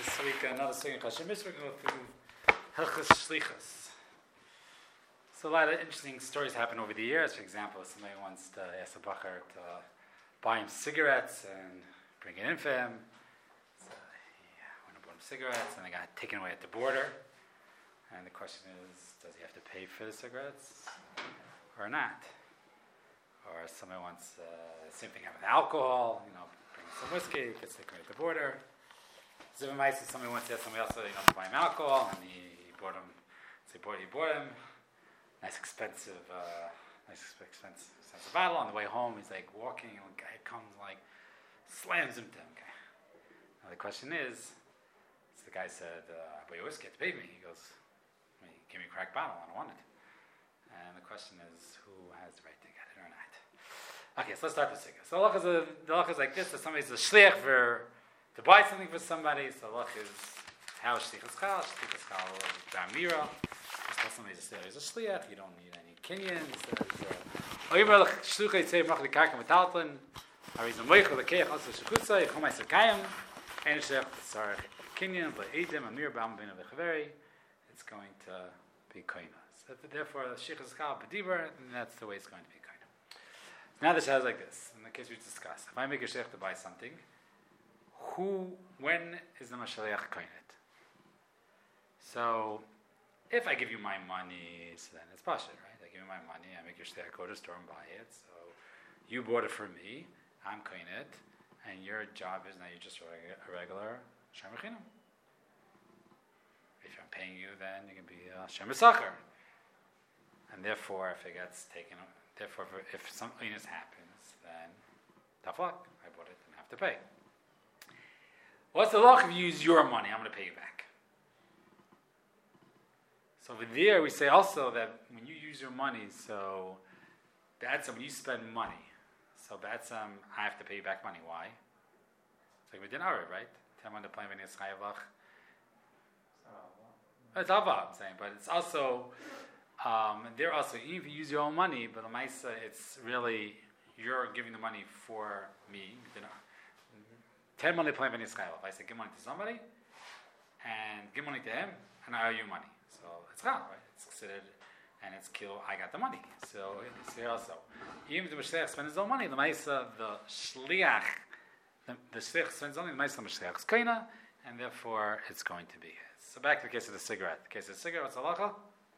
This week, another Sugya Chashemis, we're going to go through Hilchos Shlichus. So a lot of interesting stories happen over the years. For example, somebody wants to ask a bacher to buy him cigarettes and bring it in for him. So he went and bought him cigarettes, and they got taken away at the border. And the question is, does he have to pay for the cigarettes or not? Or somebody wants the same thing happen with alcohol, bring some whiskey, gets taken away at the border. Somebody wants to have somebody else to buy him alcohol, and he bought him. So he bought him nice expensive bottle. On the way home, he's like walking, and a guy comes slams him to him. Okay. Now the question is, so the guy said, "But you always get to pay me." He goes, "Give me a crack bottle. I don't want it." And the question is, who has the right to get it or not? Okay, so let's start with Sigga. So the halach is like this: that somebody's a shliach to buy something for somebody. So halach is how shlichus chal. Shlichus chal is b'amira. Just tell somebody he's a shliach. You don't need any kinyans. Oimer shluchei tzei machli karka metalton. Harizam moichel lekeich also shekutzai chomai sekayim. Ein shech tzarech kinyan v'eidim amir b'am b'ina v'chaveri. It's going to be koina. So therefore, the shlichus chal b'dibar, and that's the way it's going to be koina. Now this has like this. In the case we discussed, if I make a shliach to buy something, when is the mashaliach koinet? So, if I give you my money, so then it's pasha, right? I give you my money, I make your shliach go to the store and buy it. So, you bought it for me, I'm koinet, and your job is now you're just a regular shem rechinam. If I'm paying you, then you can be a shem esacher. And therefore, if it gets taken, if some inus happens, then taflak, I bought it and I have to pay. What's the law if you use your money? I'm going to pay you back. So over there we say also that when you use your money, so that's when you spend money. So that's I have to pay you back money. Why? It's like we did already, right? It's Ava, I'm saying, but it's also they're also even if you use your own money, but Lamaisa, it's really you're giving the money for me. 10 money playing If I say give money to somebody and give money to him, and I owe you money. So it's chal, right? It's considered, and it's kill. I got the money. So it's here also. Even if the Mashliach spends his own money, the Maisa, the Shliach spends his own money, the Maisa, the Mashliach is kaina, and therefore it's going to be his. So back to the case of the cigarette. The case of the cigarette, what's the halacha?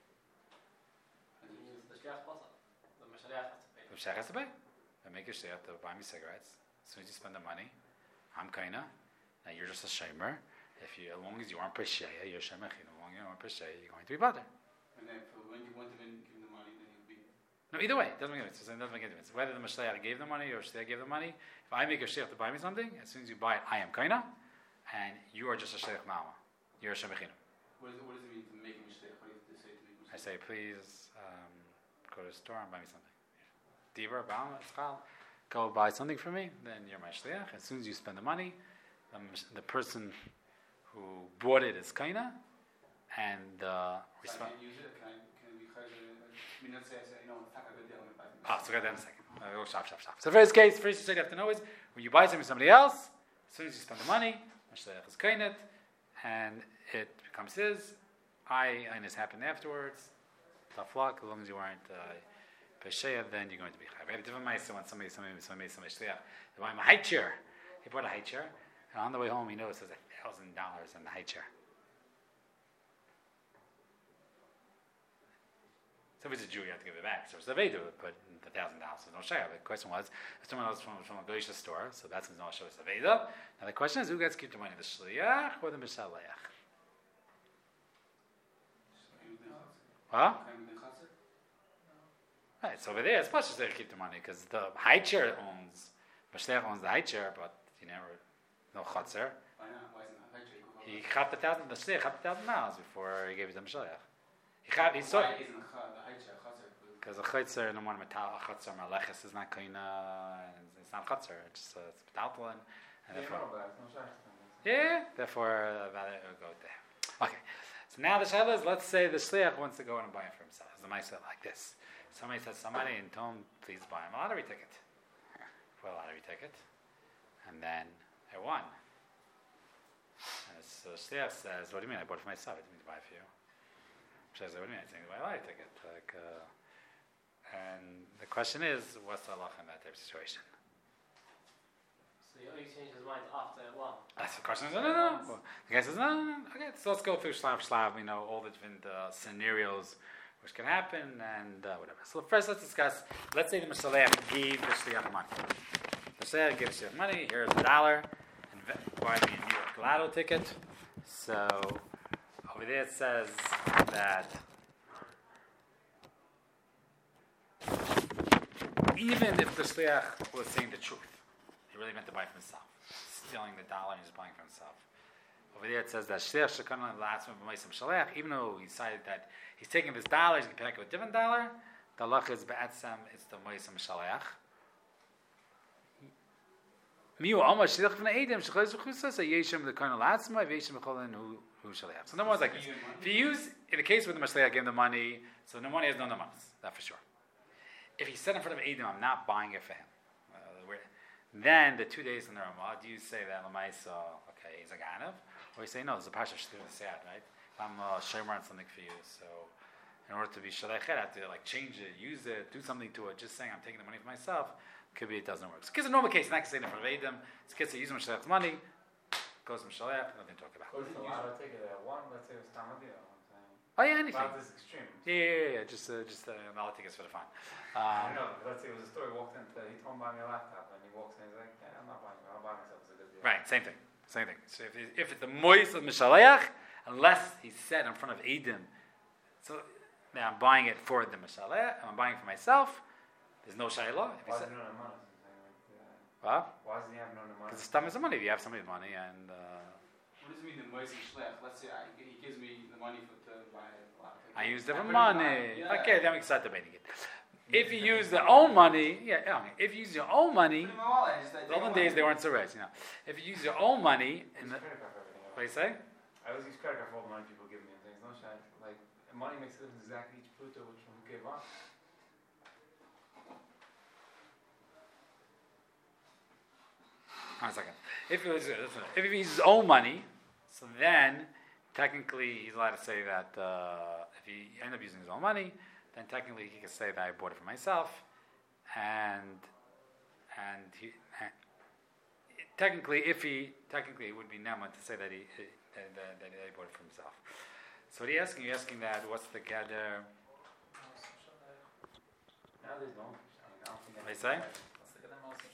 The Mashliach has to pay. They make your shliach to buy me cigarettes. As soon as you spend the money, I'm kaina. Now you're just a shamer. As long as you aren't pesheya, you're shemechin. As long as you aren't pesheya, you're going to be bothered. And then when you want to give him the money, then you'll be. No, either way, it doesn't make a difference. It doesn't make a difference. Whether the mashliach gave the money or shliach gave the money. If I make a shliach to buy me something, as soon as you buy it, I am kaina, and you are just a shliach mama. You're a shemechin. What does it mean to make him a shliach? What do you say to make him a shliach? I say, please go to the store and buy me something. Diva, ba'al, tzchal. Go buy something for me, then you're my shliach. As soon as you spend the money, the person who bought it is kaina, and Can I use it? Can we let's say so got that in a second. Stop. So first you say you have to know is when you buy something from somebody else, as soon as you spend the money, shliach is kainat, and it becomes his. And this happened afterwards. Taflak, as long as you weren't pesheya, then you're going to be chayv. I had a different ma'aseh when somebody made some shliach. They bought him a high chair. He bought a high chair, and on the way home he noticed there's $1,000 in the high chair. So if it's a Jew, you have to give it back. So it's a Vedu, but the $1,000 is no shayah. The question was, if someone else from a Goyish store, so that's no shayah, it's a Vedu. Now the question is, who gets to keep the money, the shliach or the mishaleach? Huh? Right, so over there, it's much as they keep the money, because the high chair Mashliach owns the high chair, but he never, no chotzer. Why not? Why isn't the high chair? He got the Shliach got the $1,000 before he gave it to Mashliach. He saw Why isn't the high chair chotzer? Because a chotzer, no more metal, a chotzer, maleches is not kaina, it's not chotzer, it's metaltalin, and therefore, therefore, it will go there. Okay, so now the shayla is, let's say the Shliach wants to go in and buy it for himself. The Maisa like this. Somebody says somebody and told him, please buy him a lottery ticket. For a lottery ticket. And then I won. And it's So the shliach says, "What do you mean? I bought it for myself. I didn't mean to buy it for you." Says, "What do you mean? I think I buy a ticket." And the question is, what's the halacha in that type of situation? So he only changed his mind after what? That's the question. No. Well, the guy says, no. Okay, so let's go through shlav. All the different scenarios which can happen and whatever. So first, let's discuss. Let's say the Mishaleach gave the shliach money. The Mishaleach gives the shliach money. Here's $1. And buy me a New York Lotto ticket. So over there it says that even if the shliach was saying the truth, he really meant to buy for himself, stealing the $1 and he's buying for himself. Over there it says that shliach shekana la'atzmo b'maisam shaliach, even though he decided that he's taking this $1, he's going to pay with a different $1, the halacha is be'atzam, it's the maisam shaliach. Miu alma shliach v'nei edim shechayz v'chusa say yeshem l'kana la'atzmo v'yeshem l'cholin hu shaliach. So number one is like this. If you use, in the case where the Mashliach gave him the money, so no money has no namanas, that for sure. If he said in front of Edom, I'm not buying it for him, then the 2 days in the Ramah, do you say that Lamaisa, okay, he's a Ganav? Or you say, no, there's a Pasha Shtir Siyat, right? If I'm a Shomer on something for you, so in order to be Shalechet, I have to change it, use it, do something to it. Just saying I'm taking the money for myself, could be it doesn't work. So it's a normal case, not saying in front of Edom, it's kids that use Mashalech's money, goes from Shalech, nothing to talk about. Let's say it was Tamadia. Oh yeah, anything. About this extreme. Yeah. Just I'll take it for the fun. I know. Let's say it was a story. Walked into, he told me buy me a laptop, and he walks in. He's like, "Yeah, I'm not buying it. I'll buy myself. It's a good deal." Right. Same thing. So if it's the moist of Mishaleach, unless he said in front of Edom, so now I'm buying it for the Mishaleach, I'm buying it for myself. There's no shayla. Why is he no money? What? Why does he have no money? Because the stam is the money. If you have somebody's money and. What does it mean the moisty shliach? Let's say he gives me the money to buy a lot of I use different put it in money. mine. Okay, then we can start debating it. If you use their own money, if you use your own money, Put it in my wallet. the olden days they weren't so rich, If you use your own money, Credit card for everything. what do you say? I always use credit card for all the money people give me and things. No shit. Like money makes a difference exactly each pluto which one who gave on. One second. If he uses his own money, so then technically he's allowed to say that if he ends up using his own money, then technically he can say that I bought it for myself, and technically it would be Neman to say that he bought it for himself. So what are you asking? You're asking that what's the gather? Nowadays, no. I don't think What do you say? Let's look at them also.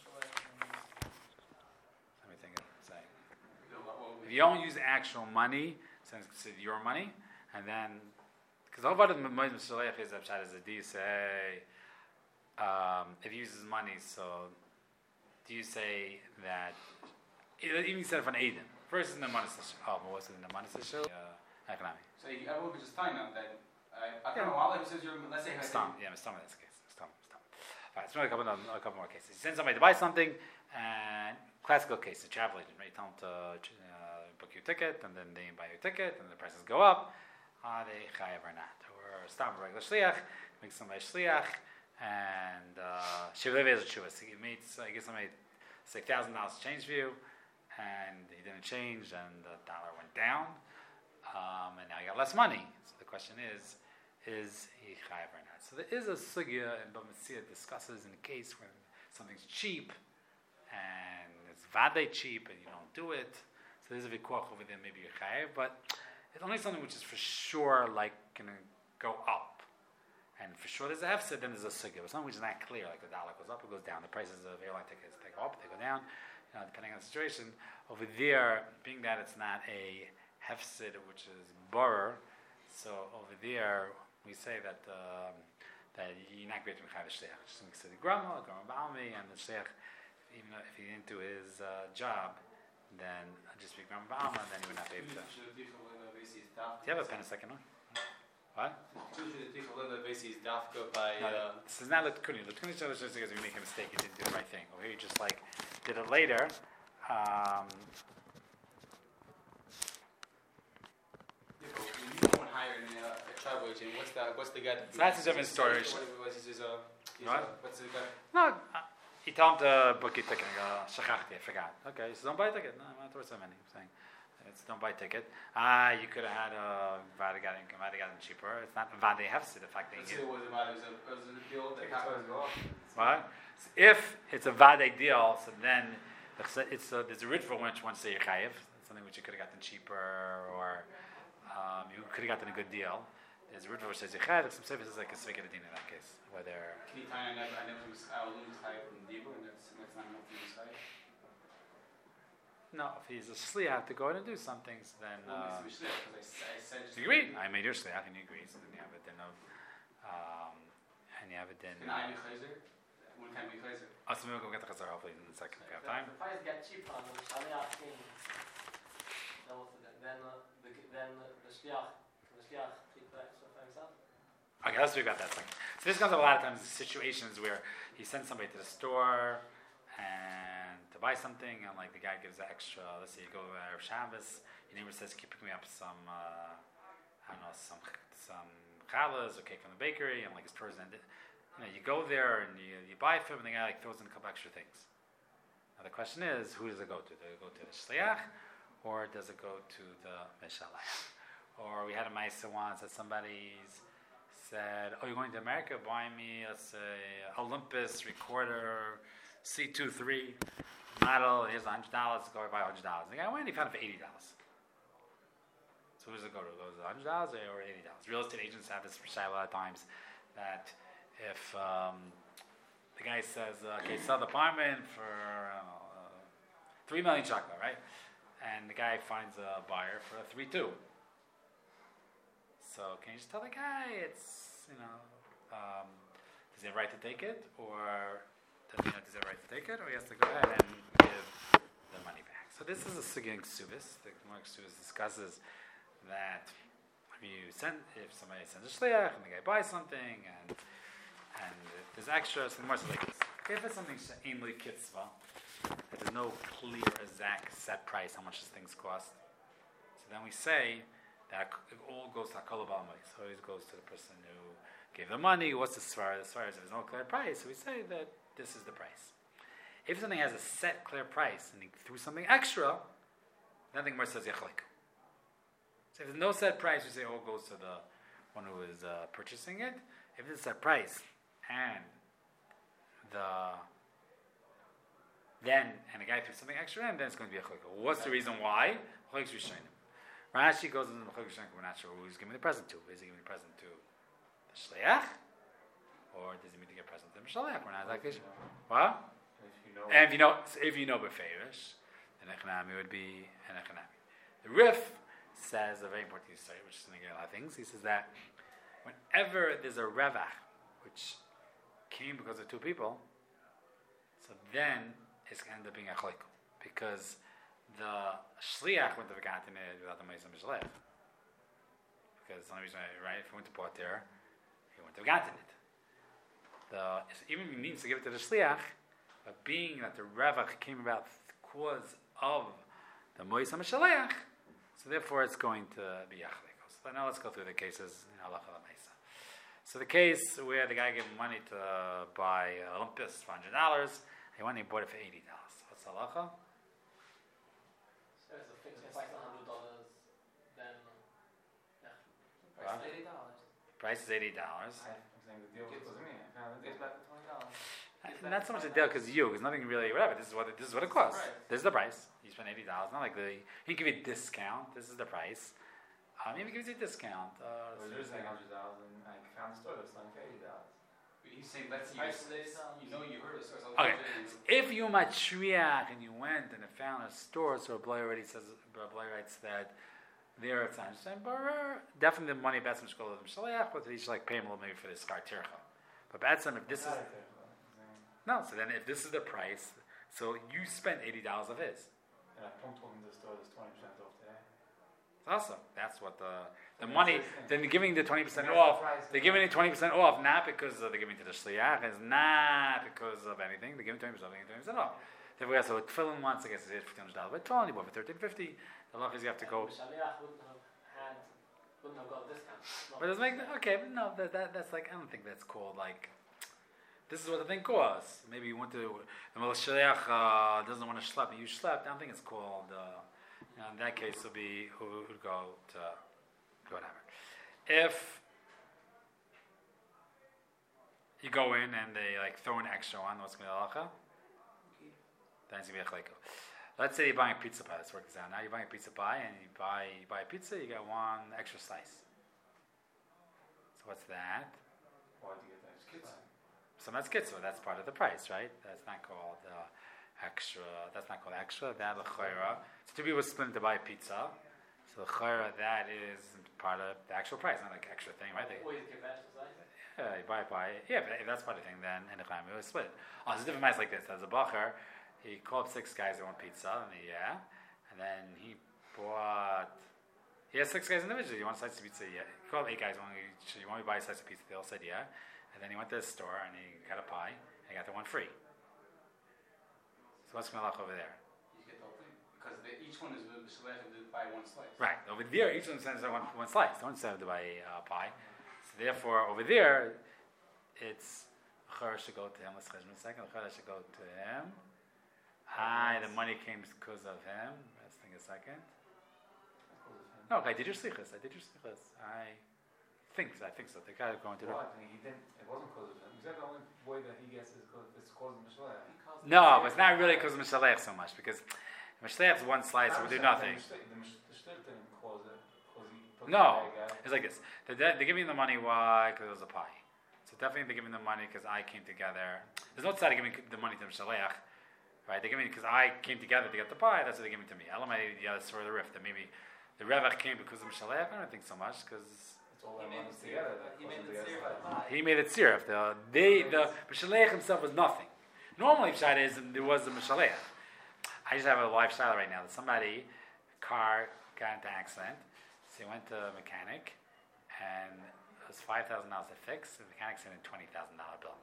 Let me think of saying. If you don't use actual money, since it's your money, and then because all about the Moed Mishaleach is upshot as a do you say if he uses money, so do you say that even said for an Aiden first in the Manas but what's in the Manas economy? So everyone could just find out that I don't know. Wallet says you're. Let's say Stam in this case. Stam. All right, let's make a couple more cases. You send somebody to buy something, and classical case, a travel agent, right? Tell them to book your ticket, and then they buy your ticket, and the prices go up. Are they chayav or not? Or stam regular shliach, make somebody shliach, and shivlev is a tshuva. So you made, I guess somebody say $1,000 change for you, and he didn't change, and the dollar went down, and now you got less money. So the question is he chayav or not? So there is a sugya, and Bava Metzia discusses in a case when something's cheap, and it's vade cheap, and you don't do it. So there's a vikuach over there, maybe you're chayav, but it's only something which is for sure like going to go up. And for sure there's a hefsid, then there's a sugya. But something which is not clear, like the dollar goes up or goes down. The prices of airline tickets, they go up, they go down, depending on the situation. Over there, being that it's not a hefsid, which is borer, so over there we say that you're not great to mechav the shliach. Just makes it the grandma ba'almi, and the shliach, even if he didn't do his job, then just speak grandma ba'alma, and then he would not be able to. Do you have a pen a second? No? What? This is not Lutkuni. Lutkuni is just because you make a mistake, you didn't do the right thing. Over here, you just did it later. Travel agent. What's the guy? So that's a different story. What's the guy? No, he told him to book your ticket. I go, shachachti, I forgot. Okay, he says, don't buy a ticket. No, I'm not worth so many. I'm saying, It's don't buy a ticket. You could have had a Vada gotten cheaper. It's not Vada Hefsid, the fact that Let's you say it was a deal that happened. what? So if it's a Vada deal, so then there's a ritva which wants to say you're chayiv. Something which you could have gotten cheaper, or you could have gotten a good deal. There's a ritva which says you're chayiv. Some say this is like a sveked adin in that case, whether. Can you tell me I never was chayiv from Dibur, and that's not enough to use chayiv? No, if he's a shliach to go in and do some things, then. Well, it's a shliach, because I said just. You agreed. I made your shliach and you agreed, so then you have it then of, and you have it then. Can I be chayzer? When can I be chayzer? Also, we'll get the chazar hopefully in a second if we have time. The price get cheaper on the shaliach thing. Then the shliach keep the extra for himself. Okay, let's speak about that second. So this comes up a lot of times in situations where he sends somebody to the store and to buy something, and like the guy gives the extra. Let's say you go to Erev Shabbos, your neighbor says, "Keep picking me up some, I don't know, some challahs or cake from the bakery," and like his tour's ended. You go there and you buy from him, and the guy like throws in a couple extra things. Now the question is, who does it go to? Does it go to the shliach, or does it go to the meshalach? Or we had a ma'aseh once that somebody said, "Oh, you're going to America? Buy me, let's say, Olympus recorder C23 model. Here's $100. Go buy $100." The guy went. He found it for $80. So who does it go to? It goes to $100 or $80. Real estate agents have this for a lot of times that if the guy says, "Okay, sell the apartment for $3 million shekels," right? And the guy finds a buyer for $3.2. So can you just tell the guy it's does he have a right to take it, or does he have a right to take it, or he has to go ahead and give the money back? So this is a sugya ksubis. The Gemara ksubis discusses that if somebody sends a shliach and the guy buys something and there's extra, so the Gemara says like this: if it's something ainly kitzvah, that there's no clear exact set price how much these things cost, so then we say that it all goes to Hakol B'Almay. So it always goes to the person who gave the money. What's the svara? The svara is there's no clear price, so we say that this is the price. If something has a set clear price and he threw something extra, then the Gemara says Yachlik. So if there's no set price, we say all goes to the one who is purchasing it. If it's a set price and the guy threw something extra in, then it's going to be Yachlik. What's the reason why? Rashi goes into the Mechalik Shank. We're not sure who he's giving the present to. Is he giving the present to the shliach, or does he mean to give a present to the shliach? We're not exactly sure. What? If you know beferish, then echanami would be an echanami. The Rif says a very important story, which is going to get a lot of things. He says that whenever there's a revach which came because of two people, so then it's going to end up being a chalik, because the shliach wouldn't have gotten it without the ma'aseh mishleach. Because the only reason, right? If he went to port there, he wouldn't have gotten it. Even if he means to give it to the shliach, but being that the revach came about cause of the ma'aseh mishleach, so therefore it's going to be yachlik. So now let's go through the cases in halacha l'maisa. So the case where the guy gave him money to buy Olympus for $100, he went and he bought it for $80. What's halacha? So it's a fixed price of $100, then Price $80. Price is $80. I'm saying the deal was me. It's back to $20. Not so much a deal because nothing really whatever. This is what it costs. Right. This is the price. You spend $80. Not like he give you a discount. This is the price. Maybe gives you a discount. You're saying $100, and I found a store that's selling for $80. He's saying, let's see, Price is you heard us. Okay. If you matriach and you went and found a store, so Rabbi writes that there it's not definitely the money Batsim should go to the Mishaleach, but he should like pay him a little maybe for the Skar Tircha. But Batsim, if this is no, so then if this is the price, so you spent $80 of his. And I pumped him in the store, there's 20% off today. Awesome. That's what the money. Then they're giving the 20% off. They're giving it 20% off, not because they're giving to the shliach. It's not because of anything. They're giving 20%. They're giving 20% off. So we also tefillin once. I guess it's $1,500. But tefillin you bought for $1,350. The law is you have to go. The shaliach wouldn't have got a discount. But it's like okay, but no, that's like I don't think that's called like. This is what the thing costs. Maybe you want to. The shliach doesn't want to schlep, and you schlepped. I don't think it's called. In that case, it'll be who would go to whatever. If you go in and they like throw an extra one, what's going to be halacha? Then it's going to be a chleiko. Let's say you're buying a pizza pie. Let's work this out. Now you're buying a pizza pie and you buy a pizza, you get one extra slice. So what's that? Why do you get that extra pie? So that's kitzo. That's part of the price, right? That's not called extra. That's not called extra. That l'chayra. So two people split to buy pizza. So l'chayra, that is part of the actual price, not like extra thing, right? Always give extra size. Yeah, you buy. Yeah, but if that's part of the thing, then in the Chaim, it was split. Oh, there's a different mice like this. There's a bacher. He called 6 guys that want pizza, and then he bought. He has 6 guys individually. You want a slice of pizza? Yeah. He called 8 guys. You want me to buy a slice of pizza? They all said yeah. And then he went to the store and he got a pie. And he got the one free. So what's going to look over there? You get the whole thing because each one is selected to buy one slice. Right over there, each one sends one slice. Don't send to buy a pie. So therefore, over there, it's Chara should go to him. Let's check a second. Chara should go to him. The money came because of him. Let's think a second. No, I did your slichus. I think so. The guy going to. What? He didn't. It wasn't because of him. Is that the only way that he gets is because it's caused Mishalech? No, but it's not really because of Mishalech so much because Mishalech's one slice would do nothing. The shtit didn't cause it because he put No, the bag out. it's like this. They're giving the money. Why? Because it was a pie. So definitely they're giving the money because I came together. There's no side of giving the money to Mishalech. Right, they give me because I came together to get the pie. That's what they give me to me. Elamai, the other sort of the rift. That maybe the Revach came because of Mishalech. I don't think so much because It's all that runs together. He made it zero for the pie. he made it sirif. The Mishalech himself was nothing. Normally, Pshat is there was a Mishalech. I just have a live shot right now. That somebody car got into an accident, so he went to a mechanic, and it was $5,000 to fix. The mechanic sent a $20,000 bill.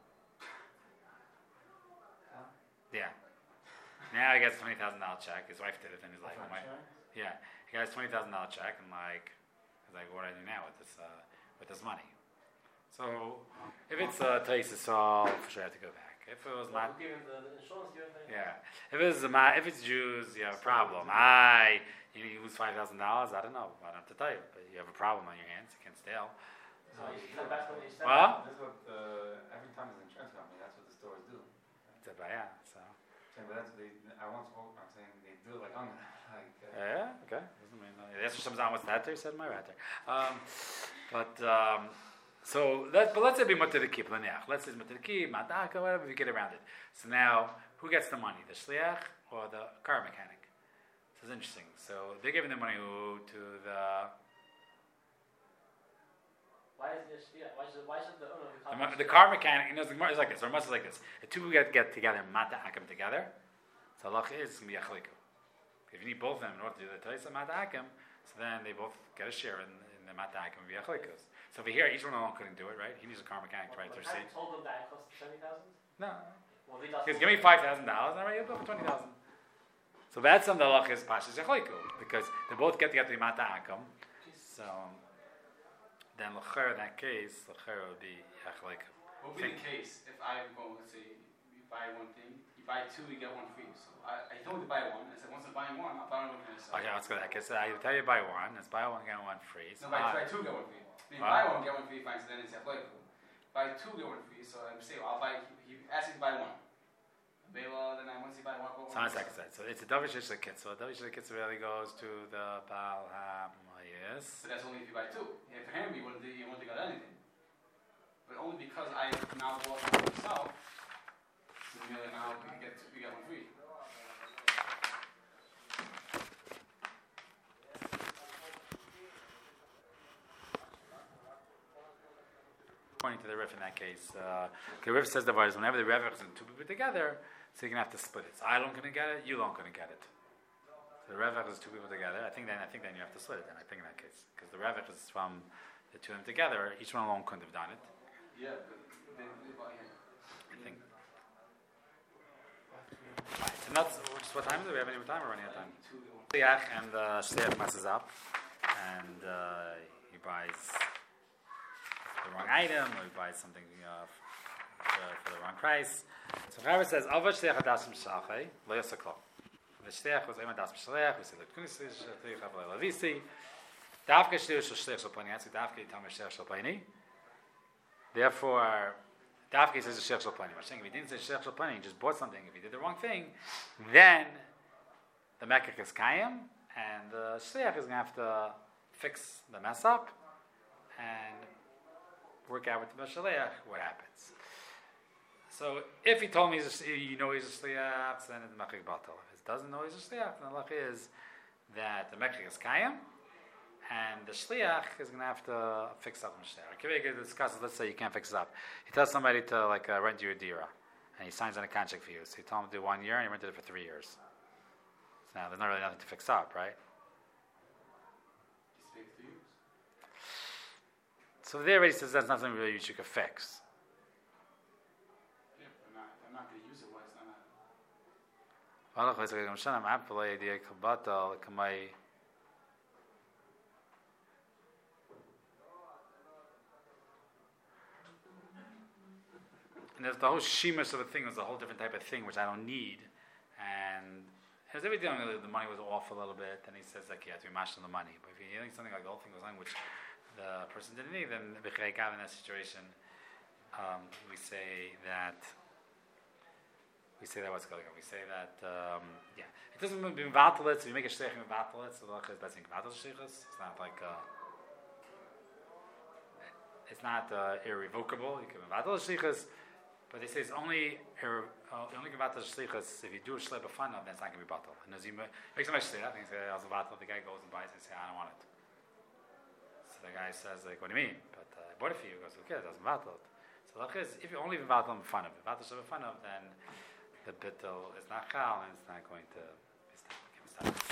Yeah. Now he gets a $20,000 check. His wife did it, and he's like, "Oh my!" Yeah, he got his $20,000 check, and he's like, "What do I do now with this money?" So, if it's Tais Yisrael, for sure I have to go back. If it was not, Who gave him the insurance? yeah. If it's Jews, you have a problem. You lose $5,000. I don't know. I don't have to tell you, but you have a problem on your hands. You can't steal. So you should come back when you said Well, That's what every time there's an insurance company, that's what the stores do. so. But that's what I'm saying they do it like on Yeah, okay. Doesn't mean that's what someone's on what's that there said my right there. But let's say be mutter the kip l'neach. Let's say it's mutter the kip, mataka, whatever. We get around it. So now, who gets the money? The shliach or the car mechanic? So it's interesting. So they're giving the money to the. Why should the owner of the car? The car mechanic, the Gemara is like this, or Rambam is like this. The two get together, mata akim together. So Allah is it's going to be a chaliku. If you need both of them in order to do the taisa mata akim, so then they both get a share in the mata akim and be a chalikus. So over here, each one alone couldn't do it, right? He needs a car mechanic to write their seat. Told them that it cost $70,000. No. Well, he He goes, give me $5,000, all right, you'll go for $20,000. So that's on the Allah is pashas a chaliku because they both get together the mata akim. So then l'cher in that case, l'cher would be a chaliku. What would be the case if I go, let's say, you buy one thing, you buy 2, you get 1 free. So I told you to buy 1. I said, once I'm buying 1, I'll buy 1 with myself. Okay, let's go back. So I tell you buy 1. It's buy 1, get 1 free. So No, buy 2, get 1 free. Then buy 1, get 1 free, fine. So then it's applicable. Buy 2, get 1 free. So I'm saying, I'll buy, he asked me to buy 1. Then once you buy 1, go 1. So on a second side. So it's a Davish Ishla Kitzah. Davish Ishla Kitzah really goes to the Baal HaMayis. So that's only if you buy 2. And for him, he wouldn't have got anything. But only because I now bought it myself, so now we get 1 free. According to the Rif in that case, the Rif says the words whenever the Revach and 2 people together, so you're gonna have to split it. So I don't gonna get it, you don't gonna get it. So the Revach is 2 people together. I think then you have to split it. Then I think in that case because the Revach is from the 2 of them together. Each one alone couldn't have done it. Yeah, but then I think. Right, so that's what time is it? We have any more time or running out of time? 2, get 1. Shliach and the shliach messes up, and he buys the wrong item, or he buys something for the wrong price. So Chaver says, "Avad shliach hadasim shachei lo yasakol." The shliach was Eiman Das B'Shliach. We said the Kunisi Shliach Avlei Lavisi. Davke Shliach Shliach Shalpani. That's Davke Tam Shliach Shalpani. Therefore, Davke says Shliach Shalpani. We're saying if he didn't say Shliach Shalpani, he just bought something. If he did the wrong thing, then the Mekach is Kayim, and the Shliach is going to have to fix the mess up and work out with the Shliach what happens. So if he told me he's a Shliach, then it's Mekach Batal. If he doesn't know he's a Shliach, then the halach is that the Mekach is Kayim, and the Shliach is going to have to fix up the Shliach. Kivega discusses, let's say you can't fix it up. He tells somebody to rent you a dira, and he signs on a contract for you. So he told him to do 1 year, and he rented it for 3 years. So now there's not really nothing to fix up, right? He's paid to use. So there he says that's nothing really you could fix. Yeah, but I'm not going to use it. Why it's not? And there's the whole shemus of a thing was a whole different type of thing which I don't need, and has everything the money was off a little bit, and he says like you have to be mashed on the money. But if you're hearing something like the whole thing was on which the person didn't need, then in that situation, we say that what's going on. We say that it doesn't mean vatalit. So you make a shliach in vatalit, so the halach is basically vatal shlichus. It's not like it's not irrevocable. You can vatal shlichus. But they say it's only can batal shlichus if you do a shliach b'fanav, then it's not going to be batal. And as he makes a shliach, I think it's batal. The guy goes and buys it and says, I don't want it. So the guy says, like, what do you mean? But I bought it for you. He goes, okay, it doesn't batal. So the is, if you only batal b'fanav, then the bittul is not chal and it's not going to be stopped.